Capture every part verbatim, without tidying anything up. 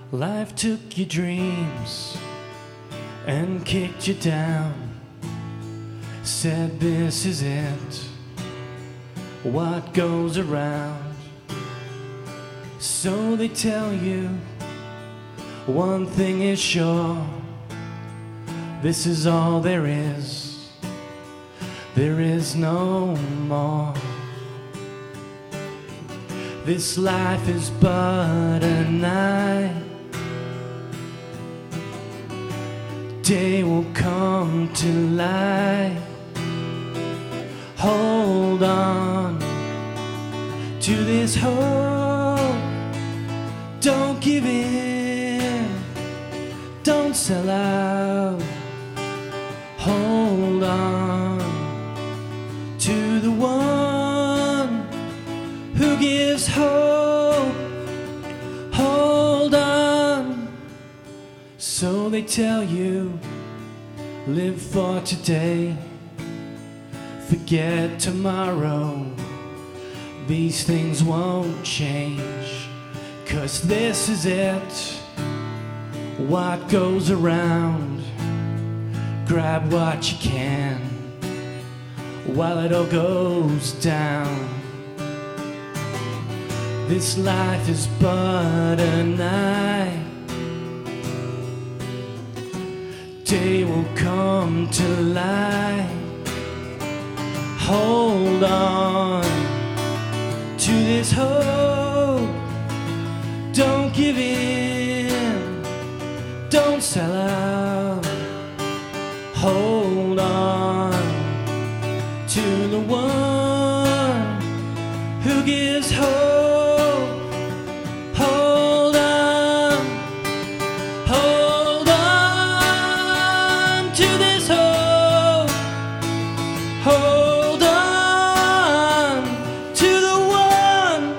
Life took your dreams and kicked you down. Said this is it, what goes around. So they tell you one thing is sure, this is all there is, there is no more. This life is but a night, day will come to light. Hold on to this hope, don't give in, don't sell out. Hold on to the one who gives hope. Hold on. So they tell you, live for today, forget tomorrow. These things won't change, 'cause this is it, what goes around. Grab what you can while it all goes down. This life is but a night, day will come to light. Hold on to this hope, don't give in, don't sell out. Hold on to the one who gives hope. Hold on, hold on to this hope. Hold on to the one.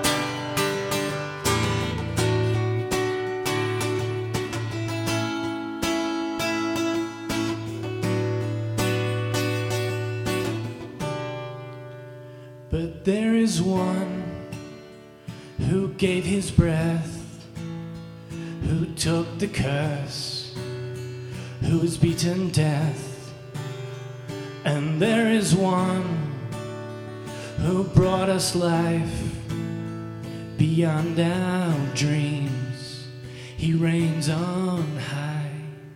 But there is one who gave his breath, who took the curse, who was beaten death. And there is one who brought us life beyond our dreams. He reigns on high.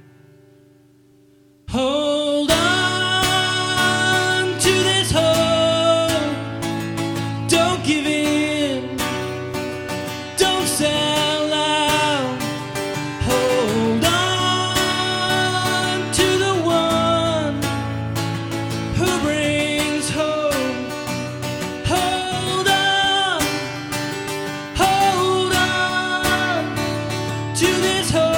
Hold on to this hope, don't give in, don't sell out. Hold on to the one who brings hope. Hold on, hold on to this hope.